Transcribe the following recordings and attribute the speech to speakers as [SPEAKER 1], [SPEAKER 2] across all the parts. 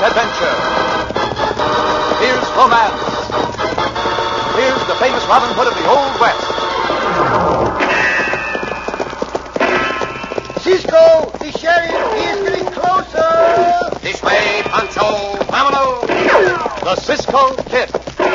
[SPEAKER 1] adventure. Here's romance. Here's the famous Robin Hood of the Old West.
[SPEAKER 2] Cisco, the sheriff, he is getting closer.
[SPEAKER 1] This way, Pancho. Vámonos. The Cisco Kid.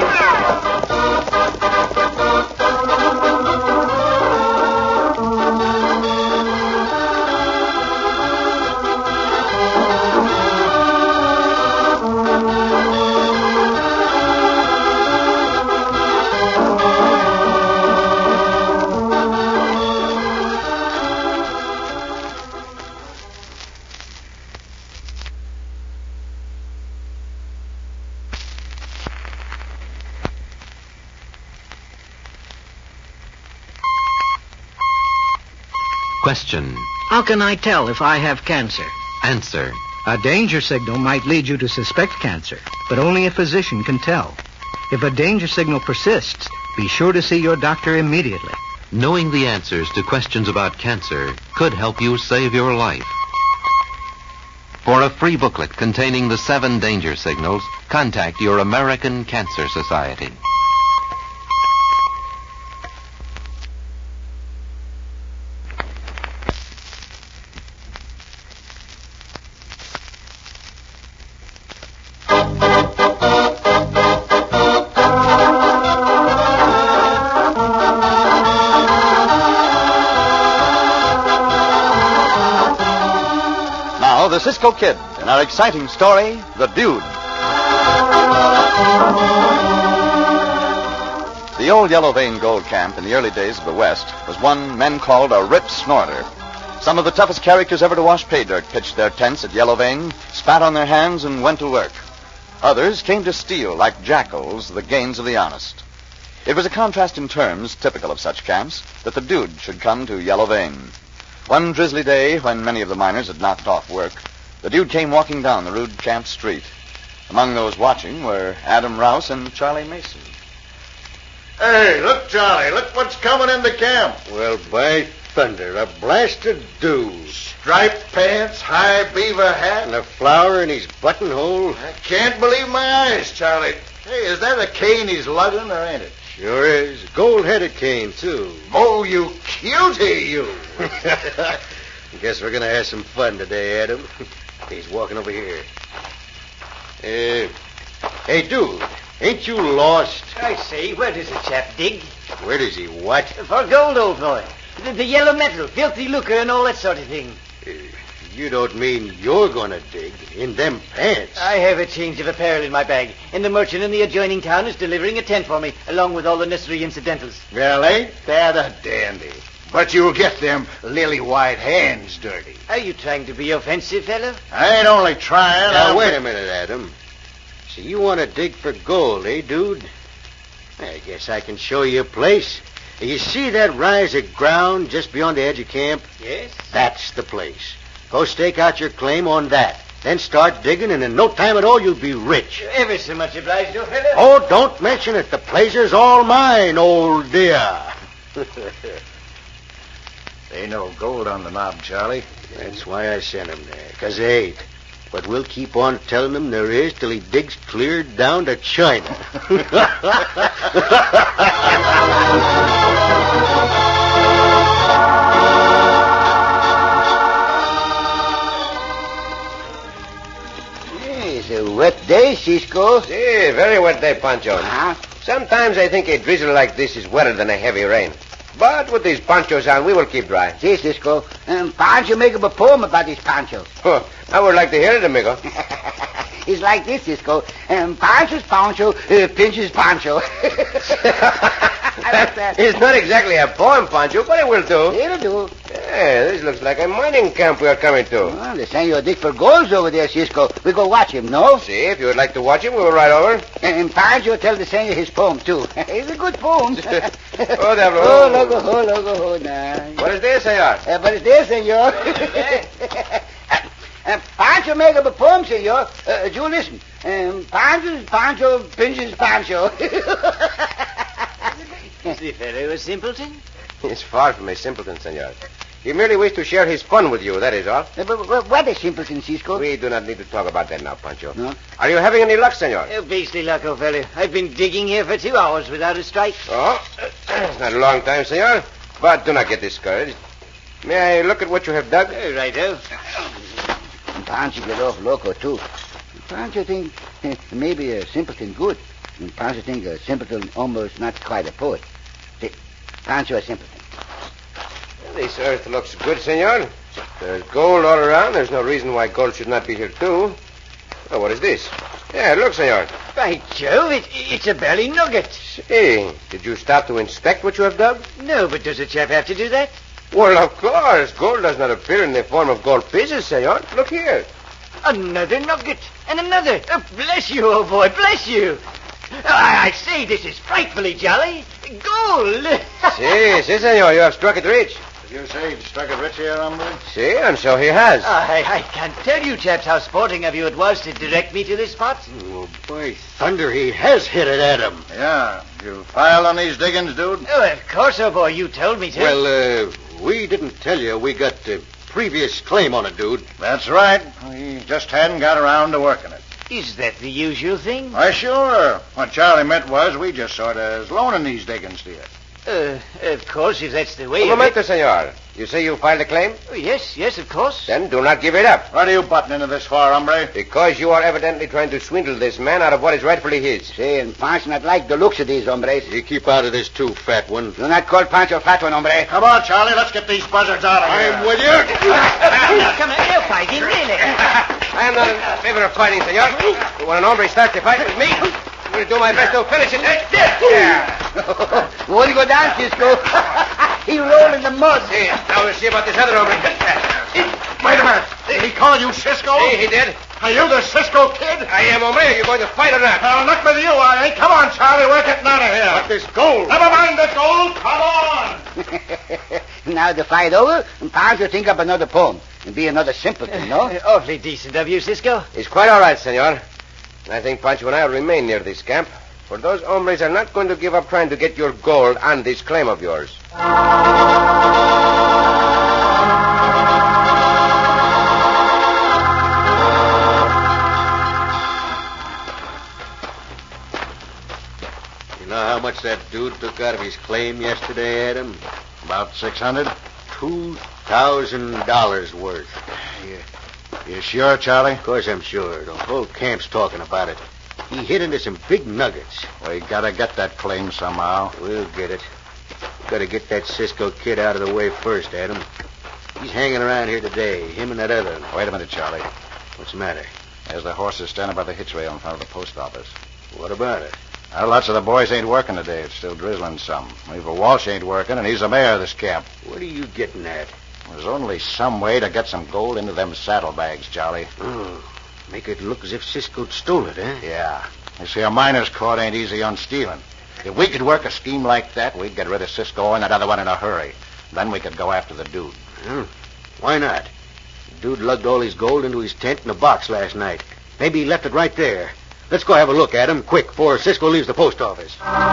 [SPEAKER 3] Question.
[SPEAKER 4] How can I tell if I have cancer?
[SPEAKER 3] Answer.
[SPEAKER 4] A danger signal might lead you to suspect cancer, but only a physician can tell. If a danger signal persists, be sure to see your doctor immediately.
[SPEAKER 3] Knowing the answers to questions about cancer could help you save your life. For a free booklet containing the 7 danger signals, contact your American Cancer Society.
[SPEAKER 1] The Cisco Kid in our exciting story, The Dude. The old Yellow Vein gold camp in the early days of the West was one men called a rip snorter. Some of the toughest characters ever to wash pay dirt pitched their tents at Yellow Vein, spat on their hands, and went to work. Others came to steal, like jackals, the gains of the honest. It was a contrast in terms typical of such camps that the Dude should come to Yellow Vein. One drizzly day, when many of the miners had knocked off work, the Dude came walking down the rude camp street. Among those watching were Adam Rouse and Charlie Mason.
[SPEAKER 5] Hey, look, Charlie, look what's coming into camp.
[SPEAKER 2] Well, by thunder, a blasted dude.
[SPEAKER 5] Striped pants, high beaver hat.
[SPEAKER 2] And a flower in his buttonhole.
[SPEAKER 5] I can't believe my eyes, Charlie. Hey, is that a cane he's lugging, or ain't it?
[SPEAKER 2] Sure is. Gold-headed cane, too.
[SPEAKER 5] Oh, you cutie, you.
[SPEAKER 2] Guess we're going to have some fun today, Adam. He's walking over here. Hey, dude, ain't you lost?
[SPEAKER 6] I say, where does the chap dig?
[SPEAKER 2] Where does he what?
[SPEAKER 6] For gold, old boy. The yellow metal, filthy lucre, and all that sort of thing.
[SPEAKER 2] You don't mean you're going to dig in them pants?
[SPEAKER 6] I have a change of apparel in my bag, and the merchant in the adjoining town is delivering a tent for me, along with all the necessary incidentals.
[SPEAKER 5] Well, ain't that a dandy? But you'll get them lily-white hands dirty.
[SPEAKER 6] Are you trying to be offensive, fellow?
[SPEAKER 5] I ain't only trying.
[SPEAKER 2] Now, wait a minute, Adam. So you want to dig for gold, eh, dude? I guess I can show you a place. You see that rise of ground just beyond the edge of camp?
[SPEAKER 6] Yes.
[SPEAKER 2] That's the place. Go stake out your claim on that. Then start digging, and in no time at all, you'll be rich.
[SPEAKER 6] You're ever so much obliged, old fellow.
[SPEAKER 2] Oh, don't mention it. The pleasure's all mine, old dear.
[SPEAKER 5] Ain't no gold on the knob, Charlie.
[SPEAKER 2] That's why I sent him there, 'cause there ain't. But we'll keep on telling him there is till he digs clear down to China.
[SPEAKER 7] It's a wet day, Cisco.
[SPEAKER 8] Si, very wet day, Pancho.
[SPEAKER 7] Uh-huh.
[SPEAKER 8] Sometimes I think a drizzle like this is wetter than a heavy rain. But with these ponchos on, we will keep dry.
[SPEAKER 7] See, Cisco, Pancho make up a poem about these ponchos.
[SPEAKER 8] Huh, I would like to hear it, amigo.
[SPEAKER 7] It's like this, Cisco. Pancho's poncho pinches Pancho. I like that.
[SPEAKER 8] It's not exactly a poem, Pancho, but it will do.
[SPEAKER 7] It'll do.
[SPEAKER 8] Yeah, this looks like a mining camp we are coming to.
[SPEAKER 7] Well, the Senor dig for golds over there, Cisco. We go watch him, no?
[SPEAKER 8] See, if you would like to watch him, we will ride over.
[SPEAKER 7] And Pancho tell the Senor his poem, too. It's a good poem.
[SPEAKER 8] Oh, Diablo.
[SPEAKER 7] Oh, logo, nah.
[SPEAKER 8] What is this, senor?
[SPEAKER 7] But it's there, Senor. Pancho make up a poem, Senor. You listen. Pancho pinches Pancho.
[SPEAKER 6] Is the fellow a simpleton?
[SPEAKER 8] He's far from a simpleton, senor. He merely wished to share his fun with you, that is all.
[SPEAKER 7] But what a simpleton, Cisco.
[SPEAKER 8] We do not need to talk about that now, Pancho.
[SPEAKER 7] No?
[SPEAKER 8] Are you having any luck, senor?
[SPEAKER 6] Oh, beastly luck, old fellow. I've been digging here for 2 hours without a strike.
[SPEAKER 8] Oh, it's not a long time, senor. But do not get discouraged. May I look at what you have dug?
[SPEAKER 6] Righto.
[SPEAKER 7] Pancho get off loco, too. Pancho think maybe a simpleton good. And Pancho think a simpleton almost not quite a poet. See, Pancho a simpleton.
[SPEAKER 8] This earth looks good, senor. There's gold all around. There's no reason why gold should not be here, too. Oh, what is this? Yeah, look, senor.
[SPEAKER 6] By Jove, it's a belly nugget.
[SPEAKER 8] Hey, did you stop to inspect what you have dug?
[SPEAKER 6] No, but does a chap have to do that?
[SPEAKER 8] Well, of course. Gold does not appear in the form of gold pieces, senor. Look here.
[SPEAKER 6] Another nugget. And another. Oh, bless you, old boy. Bless you. I say, this is frightfully jolly. Gold.
[SPEAKER 8] Si, senor. You have struck it rich.
[SPEAKER 5] Did you say you struck it rich here, hombre?
[SPEAKER 8] Si, and so he has.
[SPEAKER 6] I can't tell you, chaps, how sporting of you it was to direct me to this spot.
[SPEAKER 2] Oh, by thunder, he has hit it at him.
[SPEAKER 5] Yeah. You filed on these diggings, dude?
[SPEAKER 6] Oh, of course, old boy. You told me to.
[SPEAKER 2] Well, we didn't tell you we got previous claim on it, dude.
[SPEAKER 5] That's right. We just hadn't got around to working it.
[SPEAKER 6] Is that the usual thing?
[SPEAKER 5] Why, sure. What Charlie meant was we just sort of loaning these diggings to you.
[SPEAKER 6] Of course, if that's the way.
[SPEAKER 8] Un momento, senor. You say you filed a claim?
[SPEAKER 6] Oh, yes, of course.
[SPEAKER 8] Then do not give it up.
[SPEAKER 5] What are you butting into this for, hombre?
[SPEAKER 8] Because you are evidently trying to swindle this man out of what is rightfully his.
[SPEAKER 7] See, and Pancho not like the looks of these hombres.
[SPEAKER 2] You keep out of this, too, fat one.
[SPEAKER 7] Do not call Pancho fat one, hombre.
[SPEAKER 5] Come on, Charlie. Let's get these buzzards out of here.
[SPEAKER 2] I'm with you.
[SPEAKER 6] Come on, no fighting, really.
[SPEAKER 8] I am not in favor of fighting, senor. But when an hombre starts to fight with me, I'm going to do my best to finish it.
[SPEAKER 7] Won't he go down, Cisco? He rolled in the mud.
[SPEAKER 8] See, now we'll see about this other hombre.
[SPEAKER 5] Wait a minute. Did he call you Cisco?
[SPEAKER 8] See, he did.
[SPEAKER 5] Are you the Cisco kid?
[SPEAKER 8] I am, hombre. Are you going to fight or not?
[SPEAKER 5] Not with you, I ain't. Come on, Charlie. We're getting out of here.
[SPEAKER 2] But this gold.
[SPEAKER 5] Never mind the gold. Come on.
[SPEAKER 7] Now the fight over, and Pancho think up another poem and be another simpleton, no?
[SPEAKER 6] Awfully decent of you, Cisco.
[SPEAKER 8] It's quite all right, senor. I think Pancho and I will remain near this camp, for those hombres are not going to give up trying to get your gold and this claim of yours.
[SPEAKER 2] You know how much that dude took out of his claim yesterday, Adam?
[SPEAKER 5] About 600.
[SPEAKER 2] $2,000 worth.
[SPEAKER 5] You sure, Charlie?
[SPEAKER 2] Of course I'm sure. The whole camp's talking about it. He hit into some big nuggets.
[SPEAKER 5] We gotta get that claim somehow.
[SPEAKER 2] We'll get it. We've got to get that Cisco kid out of the way first, Adam. He's hanging around here today, him and that other.
[SPEAKER 5] Wait a minute, Charlie.
[SPEAKER 2] What's the matter?
[SPEAKER 5] There's the horses standing by the hitch rail in front of the post office.
[SPEAKER 2] What about it?
[SPEAKER 5] Well, lots of the boys ain't working today. It's still drizzling some. Weaver Walsh ain't working, and he's the mayor of this camp.
[SPEAKER 2] What are you getting at?
[SPEAKER 5] There's only some way to get some gold into them saddlebags, Charlie.
[SPEAKER 2] Oh, make it look as if Cisco'd stole it, eh?
[SPEAKER 5] Yeah. You see, a miner's court ain't easy on stealing. If we could work a scheme like that, we'd get rid of Cisco and that other one in a hurry. Then we could go after the dude.
[SPEAKER 2] Why not? The dude lugged all his gold into his tent in a box last night. Maybe he left it right there. Let's go have a look at him, quick, before Cisco leaves the post office.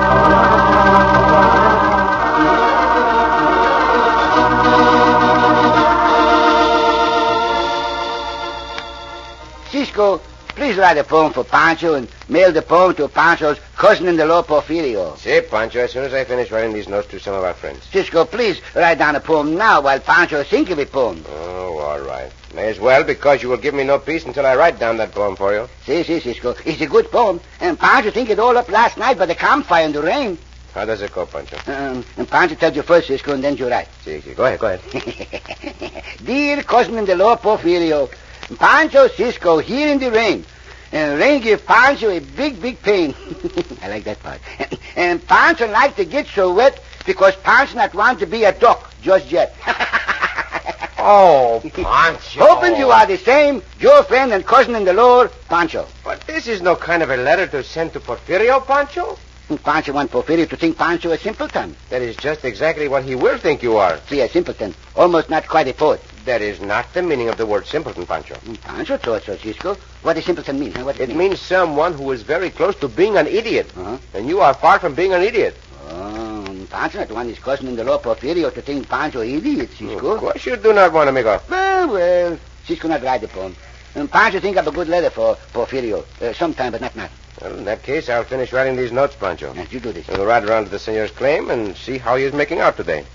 [SPEAKER 7] Cisco, please write a poem for Pancho and mail the poem to Pancho's cousin-in-the-law, Porfirio.
[SPEAKER 8] See, Pancho, as soon as I finish writing these notes to some of our friends.
[SPEAKER 7] Cisco, please write down a poem now while Pancho think of a poem.
[SPEAKER 8] Oh, all right. May as well, because you will give me no peace until I write down that poem for you.
[SPEAKER 7] See, Cisco, it's a good poem. And Pancho think it all up last night by the campfire in the rain.
[SPEAKER 8] How does it go, Pancho?
[SPEAKER 7] And Pancho tells you first, Cisco, and then you write.
[SPEAKER 8] See, go ahead.
[SPEAKER 7] Dear cousin-in-the-law, Porfirio, Pancho Cisco here in the rain. And rain give Pancho a big, big pain. I like that part. And Pancho like to get so wet because Pancho not want to be a duck just yet.
[SPEAKER 8] Oh, Pancho.
[SPEAKER 7] Hoping you are the same, your friend and cousin-in-the-law, Pancho.
[SPEAKER 8] But this is no kind of a letter to send to Porfirio, Pancho.
[SPEAKER 7] Pancho want Porfirio to think Pancho a simpleton.
[SPEAKER 8] That is just exactly what he will think you are.
[SPEAKER 7] See, a simpleton. Almost not quite a poet.
[SPEAKER 8] That is not the meaning of the word simpleton, Pancho.
[SPEAKER 7] Pancho thought so, Cisco. What does simpleton mean? What
[SPEAKER 8] it means someone who is very close to being an idiot.
[SPEAKER 7] Uh-huh.
[SPEAKER 8] And you are far from being an idiot.
[SPEAKER 7] Oh, Pancho not want his cousin-in-law Porfirio to think Pancho idiot, Cisco.
[SPEAKER 8] Of course you do not want, amigo.
[SPEAKER 7] Well, Cisco not write upon. And Pancho think of a good letter for Porfirio. Sometime, but not now.
[SPEAKER 8] Well, in that case, I'll finish writing these notes, Pancho.
[SPEAKER 7] Yes, you do this.
[SPEAKER 8] We'll ride around to the senor's claim and see how he is making out today.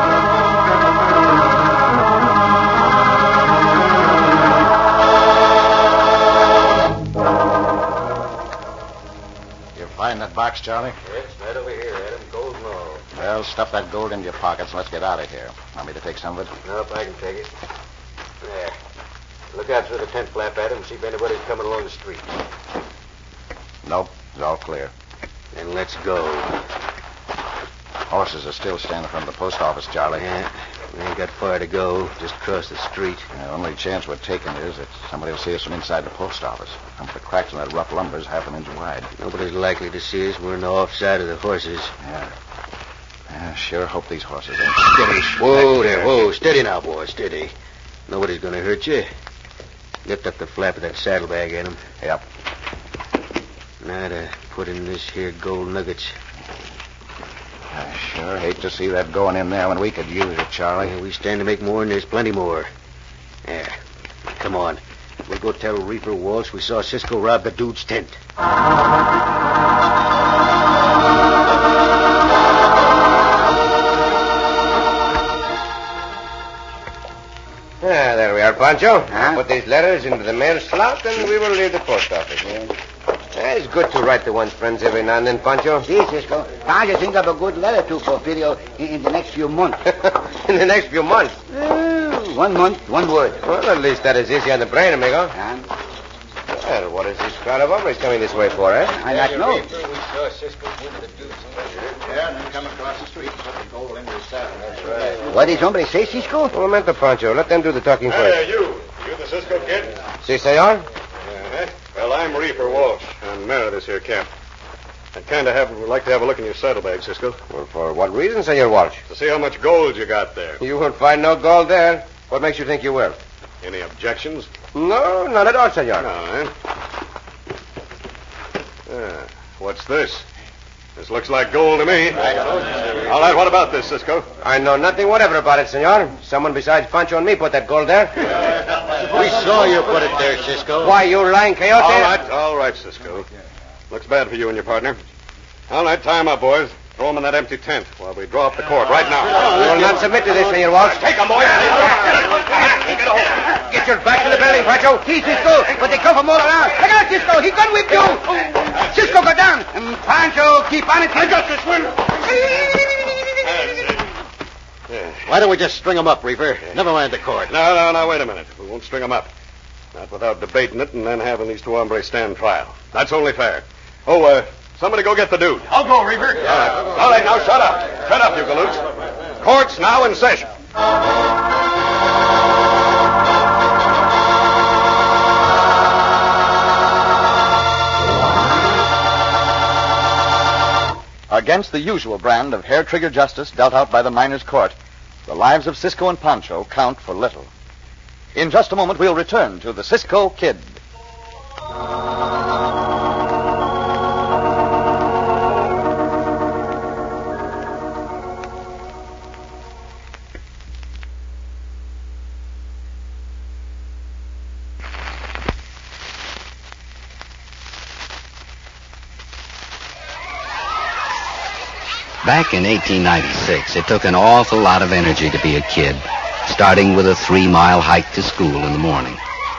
[SPEAKER 5] Find that box, Charlie?
[SPEAKER 2] It's right over here, Adam. Gold and all.
[SPEAKER 5] Well, stuff that gold into your pockets and let's get out of here. Want me to take some of it?
[SPEAKER 2] Nope, I can take it. There. Look out through the tent flap, Adam, see if anybody's coming along the street.
[SPEAKER 5] Nope, it's all clear.
[SPEAKER 2] Then let's go.
[SPEAKER 5] Horses are still standing in front of the post office, Charlie.
[SPEAKER 2] Yeah, we ain't got far to go. Just across the street.
[SPEAKER 5] The only chance we're taking is that somebody will see us from inside the post office. Some of the cracks in that rough lumber is half an inch wide.
[SPEAKER 2] Nobody's likely to see us. We're on the off side of the horses.
[SPEAKER 5] Yeah, sure hope these horses ain't
[SPEAKER 2] Steady. Whoa there, whoa. Steady now, boy, steady. Nobody's gonna hurt you. Lift up the flap of that saddlebag, Adam.
[SPEAKER 5] Yep.
[SPEAKER 2] Now to put in this here gold nuggets.
[SPEAKER 5] I sure hate to see that going in there when we could use it, Charlie.
[SPEAKER 2] Yeah, we stand to make more, and there's plenty more. There. Come on. We'll go tell Reefer Walsh we saw Cisco rob the dude's tent.
[SPEAKER 8] There we are, Pancho.
[SPEAKER 7] Huh?
[SPEAKER 8] Put these letters into the mail slot, and we will leave the post office. It's good to write to one's friends every now and then, Pancho.
[SPEAKER 7] See, Cisco, Pancho think of a good letter to Porfirio in the next few months.
[SPEAKER 8] In the next few months.
[SPEAKER 7] 1 month, 1 word.
[SPEAKER 8] Well, at least that is easy on the brain, amigo.
[SPEAKER 7] And
[SPEAKER 8] Well, what is this crowd of hombres coming this way for, eh?
[SPEAKER 7] I not know.
[SPEAKER 2] We saw Cisco give the dude's tent.
[SPEAKER 5] Yeah, and then come across the street and put the gold into his saddle. That's right.
[SPEAKER 7] What did hombre say, Cisco?
[SPEAKER 8] Momento, Pancho. Let them do the talking first.
[SPEAKER 9] You the Cisco kid?
[SPEAKER 8] Si, senor?
[SPEAKER 9] Uh-huh. Well, I'm Reefer Walsh. I'm mayor of this here camp. I'd kind of like to have a look in your saddlebag, Cisco,
[SPEAKER 8] Well, for what reason, Senor Walsh?
[SPEAKER 9] to see how much gold you got there.
[SPEAKER 8] You won't find no gold there. What makes you think you will?
[SPEAKER 9] Any objections?
[SPEAKER 8] No, not at all, senor.
[SPEAKER 9] No, eh? What's this? This looks like gold to me. All right, what about this, Cisco?
[SPEAKER 8] I know nothing whatever about it, senor. Someone besides Pancho and me put that gold there.
[SPEAKER 2] We saw you put it there, Cisco.
[SPEAKER 8] Why, you lying coyote?
[SPEAKER 9] All right, Cisco. Looks bad for you and your partner. All right, tie him up, boys. Throw him in that empty tent while we draw up the court right now.
[SPEAKER 8] We will not submit to this, Senor Walsh.
[SPEAKER 9] Take him, boys.
[SPEAKER 8] Get your back to the building, Pancho.
[SPEAKER 7] See, Cisco, but they come from all around. Look out, Cisco, he gun whip you. Cisco, go down. And Pancho, keep on it. I got this one.
[SPEAKER 2] Why don't we just string him up, Reefer? Never mind the court.
[SPEAKER 9] No, wait a minute. We won't string him up. Not without debating it and then having these two hombres stand trial. That's only fair. Oh, somebody go get the dude.
[SPEAKER 5] I'll go, Reaver.
[SPEAKER 9] All right, now shut up. Shut up, you galoots. Court's now in session.
[SPEAKER 1] Against the usual brand of hair-trigger justice dealt out by the miners' court, the lives of Cisco and Pancho count for little. In just a moment, we'll return to the Cisco Kid.
[SPEAKER 3] Back in 1896, it took an awful lot of energy to be a kid, starting with a 3-mile hike to school in the morning.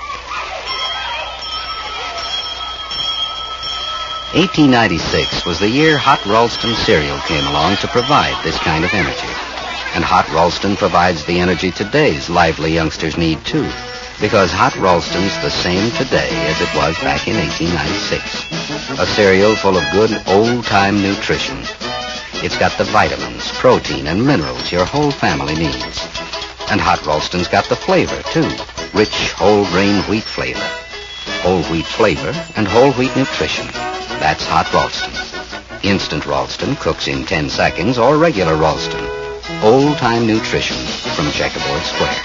[SPEAKER 3] 1896 was the year Hot Ralston cereal came along to provide this kind of energy. And Hot Ralston provides the energy today's lively youngsters need, too, because Hot Ralston's the same today as it was back in 1896. A cereal full of good old-time nutrition. It's got the vitamins, protein, and minerals your whole family needs. And Hot Ralston's got the flavor, too. Rich, whole-grain wheat flavor. Whole wheat flavor and whole wheat nutrition. That's Hot Ralston. Instant Ralston cooks in 10 seconds, or regular Ralston. Old-time nutrition from Checkerboard Square.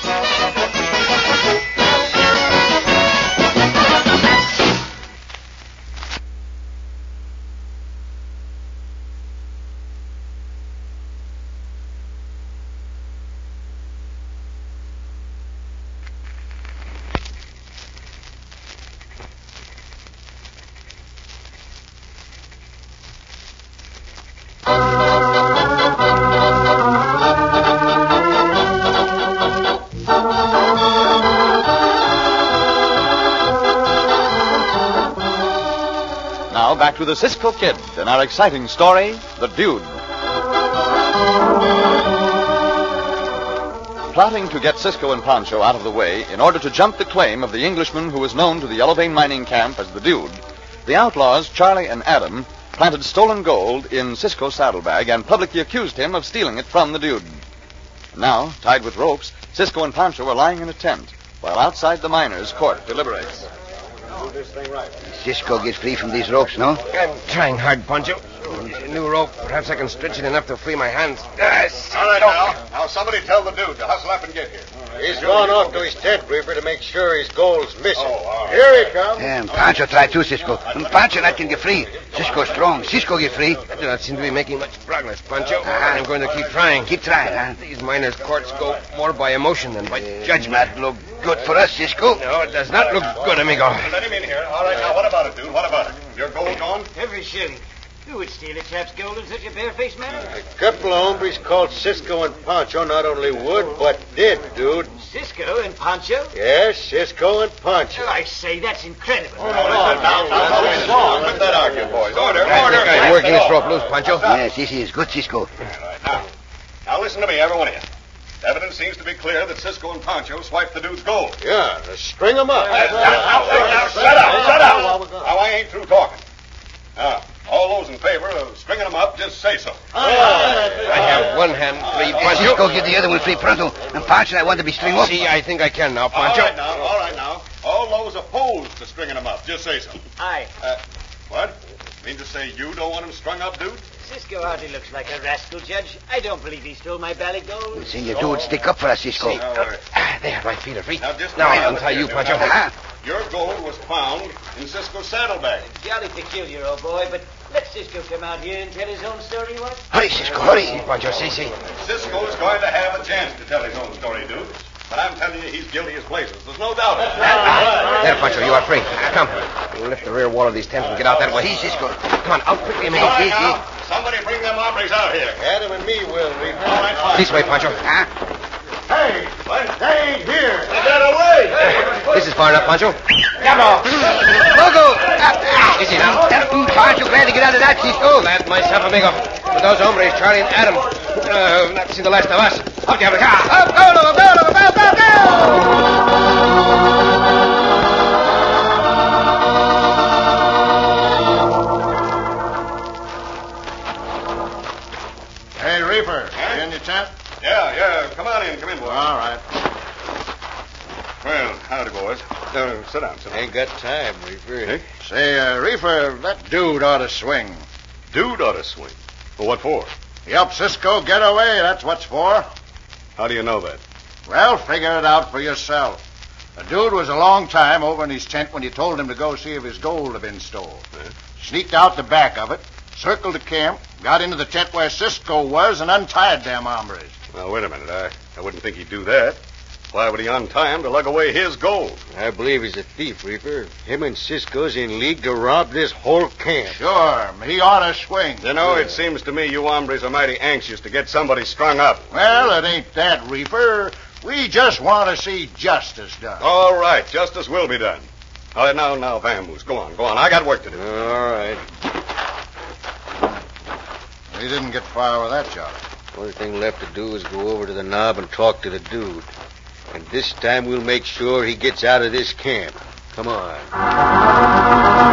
[SPEAKER 1] back to the Cisco Kid in our exciting story, The Dude. Plotting to get Cisco and Pancho out of the way in order to jump the claim of the Englishman who was known to the Yellow Vein mining camp as the Dude, the outlaws, Charlie and Adam, planted stolen gold in Cisco's saddlebag and publicly accused him of stealing it from the Dude. Now, tied with ropes, Cisco and Pancho are lying in a tent, while outside the miners' court deliberates.
[SPEAKER 5] Do this thing right.
[SPEAKER 7] Cisco gets free from these ropes, no?
[SPEAKER 8] I'm trying hard, Pancho. New rope. Perhaps I can stretch it enough to free my hands.
[SPEAKER 5] All right, now somebody tell the dude to hustle up and get here.
[SPEAKER 2] He's gone off to his tent, Reaper, to make sure his gold's missing.
[SPEAKER 5] Oh, all right.
[SPEAKER 2] Here he comes.
[SPEAKER 7] And Pancho try too, Cisco. And Pancho not can get free. Cisco strong. Cisco get free.
[SPEAKER 8] I do not seem to be making much progress, Pancho. I'm going to keep trying.
[SPEAKER 7] Keep trying, huh?
[SPEAKER 8] These miners' courts go more by emotion than by judgment.
[SPEAKER 7] Not look good for us, Cisco.
[SPEAKER 8] No, it does not look good, amigo.
[SPEAKER 5] Let him in here. All right, now, what about it, dude? What about it? Your gold gone?
[SPEAKER 6] Every shilling. Who would steal a chap's gold in such a barefaced manner?
[SPEAKER 2] A couple of hombres called Cisco and Pancho not only would, but did, dude.
[SPEAKER 6] Cisco and Pancho?
[SPEAKER 2] Yes, Cisco and Pancho.
[SPEAKER 6] Oh, I say, that's incredible.
[SPEAKER 5] Now, quit that arguing, boys. Order, order.
[SPEAKER 8] I'm working this rope loose, Pancho.
[SPEAKER 7] Yes, this is good, Cisco.
[SPEAKER 5] All right, now listen to me, every one of you. Evidence seems to be clear that Cisco and Pancho swiped the dude's gold.
[SPEAKER 2] Yeah, now string them up.
[SPEAKER 5] Now, shut up. Now, I ain't through talking. Now, all those in favor of stringing them up, just say so.
[SPEAKER 8] I have one hand free, Pancho.
[SPEAKER 7] Cisco get the other one free pronto. And Pancho, I want to be string up.
[SPEAKER 8] See, I think I can now,
[SPEAKER 5] All
[SPEAKER 8] Pancho.
[SPEAKER 5] right now. All those opposed to stringing them up, just say so.
[SPEAKER 6] Aye.
[SPEAKER 5] What? Mean to say you don't want them strung up, dude?
[SPEAKER 6] Cisco hardly looks like a rascal, Judge. I don't believe he stole my bally gold.
[SPEAKER 7] Senior dude, stick up for us, Cisco.
[SPEAKER 8] There, my feet are free.
[SPEAKER 5] Now, just
[SPEAKER 8] Now
[SPEAKER 5] a
[SPEAKER 8] I
[SPEAKER 5] minute.
[SPEAKER 8] untie you, Pancho.
[SPEAKER 5] Your gold was found in Cisco's saddlebag.
[SPEAKER 6] Jolly peculiar, old boy, but let Cisco come out here and tell his own story, what?
[SPEAKER 7] Hurry, Cisco, hurry.
[SPEAKER 8] Pancho, see.
[SPEAKER 5] Cisco's going to have a chance to tell his own story, dude. But I'm telling you, he's guilty as blazes. There's no doubt.
[SPEAKER 8] There, Pancho, you are free. Come. We'll lift the rear wall of these tents and get out that way.
[SPEAKER 7] See, Cisco.
[SPEAKER 8] Come on, out quickly, amigo.
[SPEAKER 5] All right, now, somebody bring them hombres out here.
[SPEAKER 2] Adam and me will, Reaper.
[SPEAKER 5] All right, fine.
[SPEAKER 8] This way, Pancho.
[SPEAKER 2] Hey, what? They ain't here.
[SPEAKER 5] They got away.
[SPEAKER 8] This is far enough, Pancho.
[SPEAKER 7] Logo!
[SPEAKER 8] Easy now.
[SPEAKER 7] Pancho, glad to get out of that, Cisco.
[SPEAKER 8] Glad myself, amigo. With those hombres, Charlie and Adam. Not seen the last of us. Up, Diablo. Up, go, Logo,
[SPEAKER 5] Hey, Reaper, you in your tent? Yeah. Come on in, boys. All right. Well, howdy, boys. Sit down.
[SPEAKER 2] Ain't got time, Reaper.
[SPEAKER 5] Hey?
[SPEAKER 9] Say, Reefer, that dude ought to swing.
[SPEAKER 5] Dude ought to swing. Well, what for?
[SPEAKER 9] He helped Cisco get away, that's what's for.
[SPEAKER 5] How do you know that?
[SPEAKER 9] Well, figure it out for yourself. The dude was a long time over in his tent when you told him to go see if his gold had been stolen. Sneaked out the back of it, circled the camp, got into the tent where Cisco was, and untied them hombres.
[SPEAKER 5] Now, wait a minute. I wouldn't think he'd do that. Why would he untie him to lug away his gold?
[SPEAKER 2] I believe he's a thief, Reaper. Him and Cisco's in league to rob this whole camp.
[SPEAKER 9] Sure, he ought to swing.
[SPEAKER 5] You know, it seems to me you hombres are mighty anxious to get somebody strung up.
[SPEAKER 9] Well, it ain't that, Reaper. We just want to see justice done.
[SPEAKER 5] All right, justice will be done. All right, now, Vamoose, go on. I got work to do.
[SPEAKER 2] All right.
[SPEAKER 9] We didn't get far with that job.
[SPEAKER 2] Only thing left to do is go over to the knob and talk to the dude. And this time we'll make sure he gets out of this camp. Come on.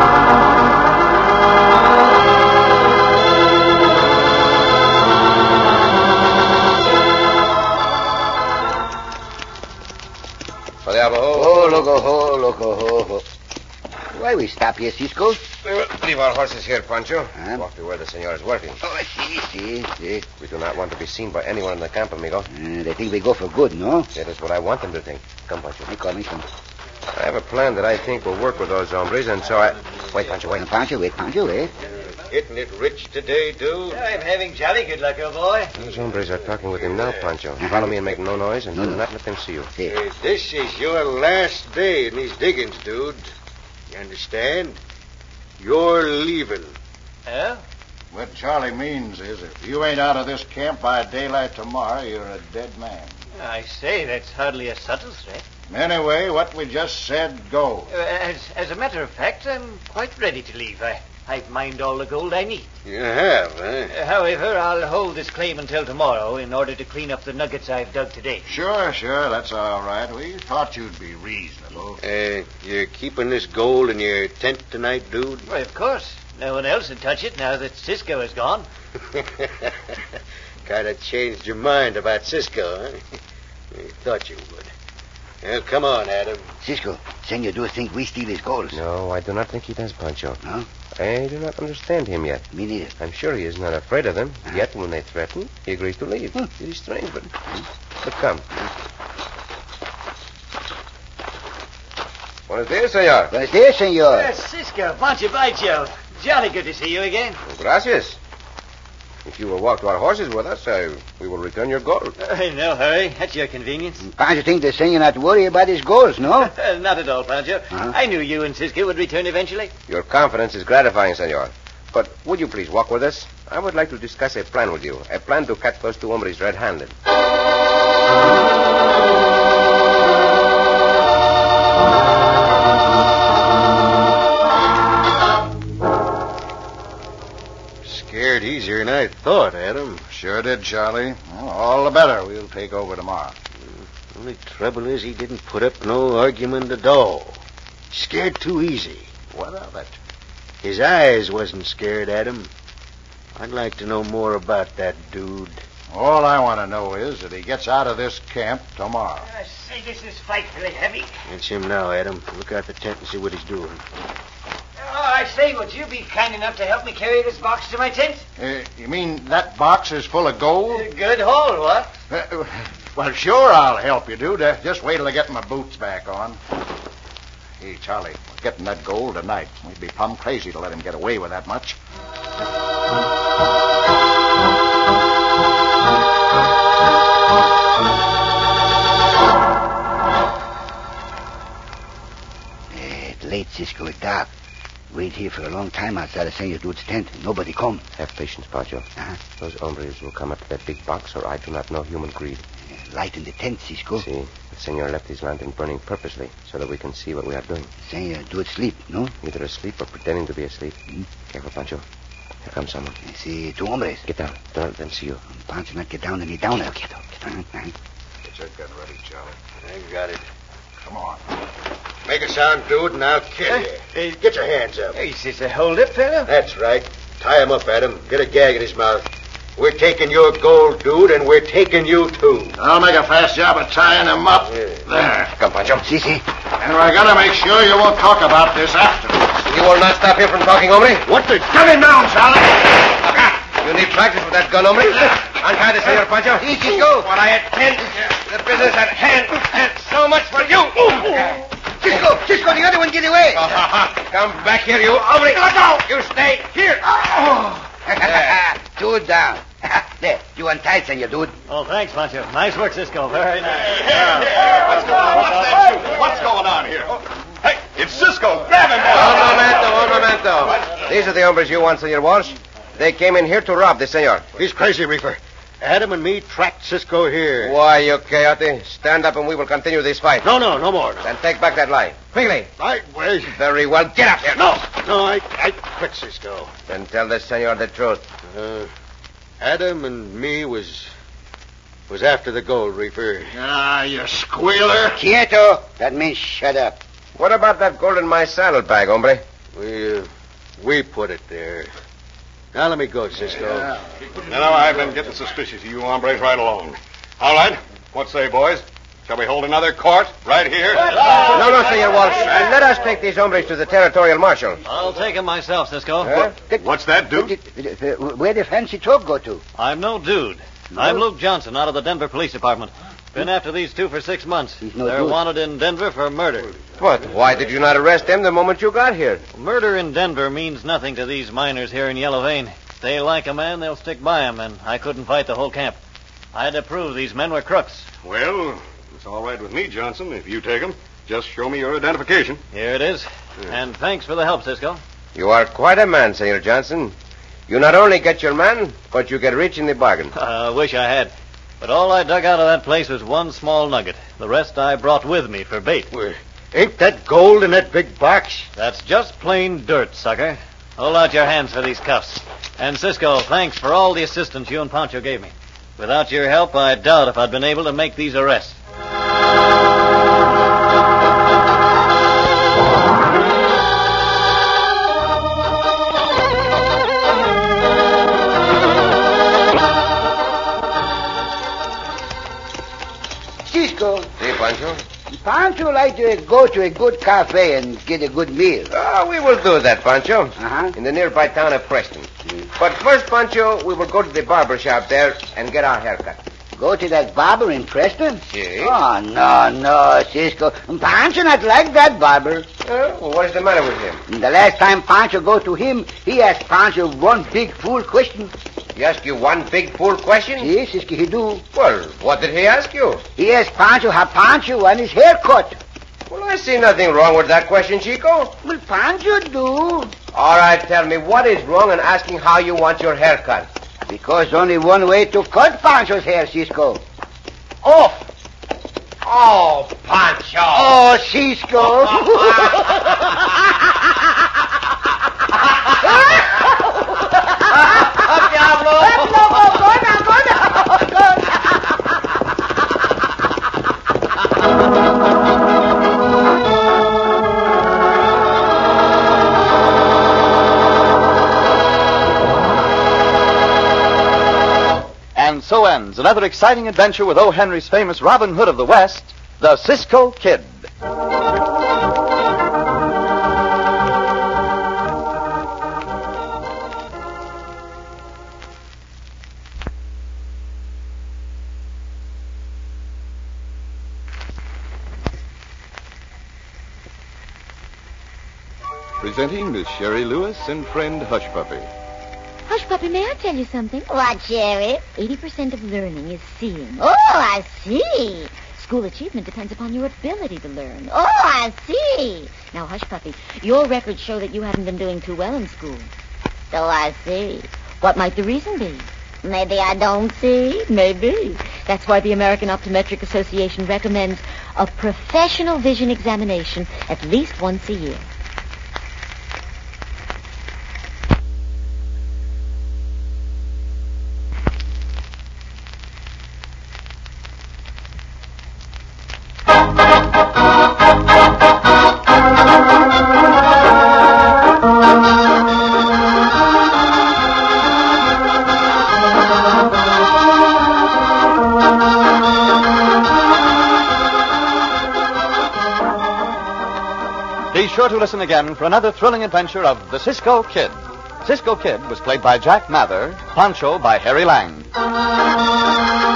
[SPEAKER 7] Loco. Why we stop here, Cisco?
[SPEAKER 8] Leave our horses here, Pancho.
[SPEAKER 7] Huh?
[SPEAKER 8] Walk to where the senor is working.
[SPEAKER 7] Oh, see.
[SPEAKER 8] We do not want to be seen by anyone in the camp, amigo.
[SPEAKER 7] They think we go for good, no?
[SPEAKER 8] That is what I want them to think. Come, Pancho.
[SPEAKER 7] Come.
[SPEAKER 8] I have a plan that I think will work with those hombres, and so I... Wait, Pancho, wait.
[SPEAKER 7] Pancho, wait.
[SPEAKER 2] Getting it rich today, dude.
[SPEAKER 6] I'm having jolly good luck, old boy.
[SPEAKER 8] Those hombres are talking with him now, Pancho. Follow me and make no noise, and do not let them see you.
[SPEAKER 2] This is your last day in these diggings, dude. You understand? You're leaving.
[SPEAKER 6] Oh?
[SPEAKER 9] What Charlie means is if you ain't out of this camp by daylight tomorrow, you're a dead man.
[SPEAKER 6] I say, that's hardly a subtle threat.
[SPEAKER 9] Anyway, what we just said goes.
[SPEAKER 6] As a matter of fact, I'm quite ready to leave. I've mined all the gold I need.
[SPEAKER 2] You have, eh?
[SPEAKER 6] However, I'll hold this claim until tomorrow in order to clean up the nuggets I've dug today.
[SPEAKER 9] Sure, that's all right. We thought you'd be reasonable.
[SPEAKER 2] You're keeping this gold in your tent tonight, dude?
[SPEAKER 6] Why, of course. No one else would touch it now that Cisco is gone.
[SPEAKER 2] Kind of changed your mind about Cisco, huh? You thought you would. Well, come on, Adam.
[SPEAKER 7] Cisco, Senor do think we steal his gold.
[SPEAKER 8] No, I do not think he does, Pancho.
[SPEAKER 7] No?
[SPEAKER 8] I do not understand him yet.
[SPEAKER 7] Me neither.
[SPEAKER 8] I'm sure he is not afraid of them. Yet, when they threaten, he agrees to leave. It is strange, but come. Buenos dias, senor.
[SPEAKER 7] Buenos dias, senor.
[SPEAKER 6] Yes, Cisco, Pancho Bicho. Jolly good to see you again.
[SPEAKER 8] Gracias. If you will walk to our horses with us, we will return your gold.
[SPEAKER 6] No hurry. At your convenience.
[SPEAKER 7] Pancho think the senor not worry about his gold, no?
[SPEAKER 6] Not at all, Pancho. I knew you and Cisco would return eventually.
[SPEAKER 8] Your confidence is gratifying, senor. But would you please walk with us? I would like to discuss a plan with you. A plan to catch those two hombres red-handed.
[SPEAKER 2] Scared easier than I thought, Adam.
[SPEAKER 9] Sure did, Charlie. Well, all the better. We'll take over tomorrow.
[SPEAKER 2] Only trouble is he didn't put up no argument at all. Scared too easy.
[SPEAKER 9] What of it?
[SPEAKER 2] His eyes wasn't scared, Adam. I'd like to know more about that dude.
[SPEAKER 9] All I want to know is that he gets out of this camp tomorrow.
[SPEAKER 6] I say this is frightfully heavy.
[SPEAKER 2] It's him now, Adam. Look out the tent and see what he's doing.
[SPEAKER 6] Oh, I say, would you be kind enough to help me carry this box to my tent?
[SPEAKER 9] You mean that box is full of gold?
[SPEAKER 6] Good haul, what?
[SPEAKER 9] Well, sure, I'll help you, dude. Just wait till I get my boots back on. Hey, Charlie, we're getting that gold tonight. We'd be plumb crazy to let him get away with that much.
[SPEAKER 7] It's late, Cisco. It's dark. Wait here for a long time outside of Senor Dude's tent. Nobody come.
[SPEAKER 8] Have patience, Pancho. Those hombres will come up to that big box, or I do not know human greed.
[SPEAKER 7] Light in the tent, Cisco.
[SPEAKER 8] See, the senor left his lantern burning purposely so that we can see what we are doing.
[SPEAKER 7] Senor Dude sleep, no?
[SPEAKER 8] Either asleep or pretending to be asleep. Careful, Pancho. Here comes someone.
[SPEAKER 7] I see two hombres.
[SPEAKER 8] Get down. Don't let them see you.
[SPEAKER 7] Pancho not get down and he down. Get down.
[SPEAKER 9] Get your gun ready, Charlie.
[SPEAKER 2] I got it.
[SPEAKER 9] Come on.
[SPEAKER 2] Make a sound, dude, and I'll kill you.
[SPEAKER 6] Hey.
[SPEAKER 2] Get your hands up.
[SPEAKER 6] Hey, sister, hold it, fella.
[SPEAKER 2] That's right. Tie him up, Adam. Get a gag in his mouth. We're taking your gold, dude, and we're taking you, too.
[SPEAKER 9] I'll make a fast job of tying him up.
[SPEAKER 2] Yeah.
[SPEAKER 9] There.
[SPEAKER 8] Come, Pancho.
[SPEAKER 7] See.
[SPEAKER 9] And we're going to make sure you won't talk about this afterwards.
[SPEAKER 8] You will not stop here from talking, hombre.
[SPEAKER 9] What the... Get him down, Charlie.
[SPEAKER 8] You need practice with that gun, hombre. Untie the senor, Pancho.
[SPEAKER 7] Easy, go.
[SPEAKER 8] What I attend to the business at hand, and so much for you.
[SPEAKER 7] Cisco, the other one get away.
[SPEAKER 8] Come back here, you hombre. You stay here.
[SPEAKER 7] Dude down. There, you untied, Senor Dude.
[SPEAKER 6] Oh, thanks, Pancho. Nice work, Cisco. Very nice.
[SPEAKER 9] What's going on here? Hey, it's Cisco. Grab him,
[SPEAKER 8] Un momento. These are the hombres you want, Senor Walsh. They came in here to rob the senor.
[SPEAKER 2] He's crazy, Reefer. Adam and me tracked Cisco here.
[SPEAKER 8] Why, you coyote? Stand up and we will continue this fight.
[SPEAKER 2] No more.
[SPEAKER 8] Then take back that lie. Quickly.
[SPEAKER 2] Right way.
[SPEAKER 8] Very well. Get up here.
[SPEAKER 2] No, I quit Cisco.
[SPEAKER 8] Then tell the senor the truth.
[SPEAKER 2] Adam and me was after the gold, Reefer.
[SPEAKER 9] Ah, you squealer.
[SPEAKER 7] Quieto. That means shut up.
[SPEAKER 8] What about that gold in my saddlebag, hombre?
[SPEAKER 2] We put it there. Now let me go, Cisco.
[SPEAKER 10] Now, I've been getting suspicious of you hombres right along. All right. What say, boys? Shall we hold another court right here?
[SPEAKER 8] No, Senor Walsh. Let us take these hombres to the territorial marshal.
[SPEAKER 6] I'll take him myself, Cisco.
[SPEAKER 10] What's that, dude?
[SPEAKER 7] Where the fancy truck go to?
[SPEAKER 6] I'm no dude. I'm Luke Johnson out of the Denver Police Department. Been after these two for 6 months. They're wanted in Denver for murder.
[SPEAKER 8] What? Why did you not arrest them the moment you got here?
[SPEAKER 6] Murder in Denver means nothing to these miners here in Yellow Vein. If they like a man, they'll stick by him, and I couldn't fight the whole camp. I had to prove these men were crooks.
[SPEAKER 10] Well, it's all right with me, Johnson, if you take them. Just show me your identification.
[SPEAKER 6] Here it is. And thanks for the help, Cisco.
[SPEAKER 8] You are quite a man, Senor Johnson. You not only get your man, but you get rich in the bargain.
[SPEAKER 6] Wish I had. But all I dug out of that place was one small nugget. The rest I brought with me for bait.
[SPEAKER 2] Ain't that gold in that big box?
[SPEAKER 6] That's just plain dirt, sucker. Hold out your hands for these cuffs. And Cisco, thanks for all the assistance you and Pancho gave me. Without your help, I doubt if I'd been able to make these arrests.
[SPEAKER 7] Cisco,
[SPEAKER 8] See, Pancho?
[SPEAKER 7] Pancho like to go to a good cafe and get a good meal.
[SPEAKER 8] We will do that, Pancho.
[SPEAKER 7] Uh-huh.
[SPEAKER 8] In the nearby town of Preston. But first, Pancho, we will go to the barber shop there and get our haircut.
[SPEAKER 7] Go to that barber in Preston?
[SPEAKER 8] See?
[SPEAKER 7] Oh, no, Cisco. Pancho not like that barber.
[SPEAKER 8] Well, what is the matter with him?
[SPEAKER 7] The last time Pancho go to him, he asked Pancho one big fool question.
[SPEAKER 8] He asked you one big fool question?
[SPEAKER 7] Yes, Cisco, he do.
[SPEAKER 8] Well, what did he ask you?
[SPEAKER 7] He asked Pancho how Pancho want his hair cut.
[SPEAKER 8] Well, I see nothing wrong with that question, Chico.
[SPEAKER 7] Well, Pancho do.
[SPEAKER 8] All right, tell me, what is wrong in asking how you want your hair cut?
[SPEAKER 7] Because only one way to cut Pancho's hair, Cisco.
[SPEAKER 8] Off. Oh, Pancho.
[SPEAKER 7] Oh, Cisco.
[SPEAKER 1] And so ends another exciting adventure with O. Henry's famous Robin Hood of the West, the Cisco Kid.
[SPEAKER 11] Presenting Miss Sherry Lewis and friend Hush Puppy.
[SPEAKER 12] Hush, Puppy, may I tell you something?
[SPEAKER 13] What, Sherry?
[SPEAKER 12] 80% of learning is seeing.
[SPEAKER 13] Oh, I see.
[SPEAKER 12] School achievement depends upon your ability to learn.
[SPEAKER 13] Oh, I see.
[SPEAKER 12] Now, Hush, Puppy, your records show that you haven't been doing too well in school.
[SPEAKER 13] So I see.
[SPEAKER 12] What might the reason be?
[SPEAKER 13] Maybe I don't see.
[SPEAKER 12] Maybe. That's why the American Optometric Association recommends a professional vision examination at least once a year.
[SPEAKER 1] Be sure to listen again for another thrilling adventure of the Cisco Kid. Cisco Kid was played by Jack Mather, Pancho by Harry Lang.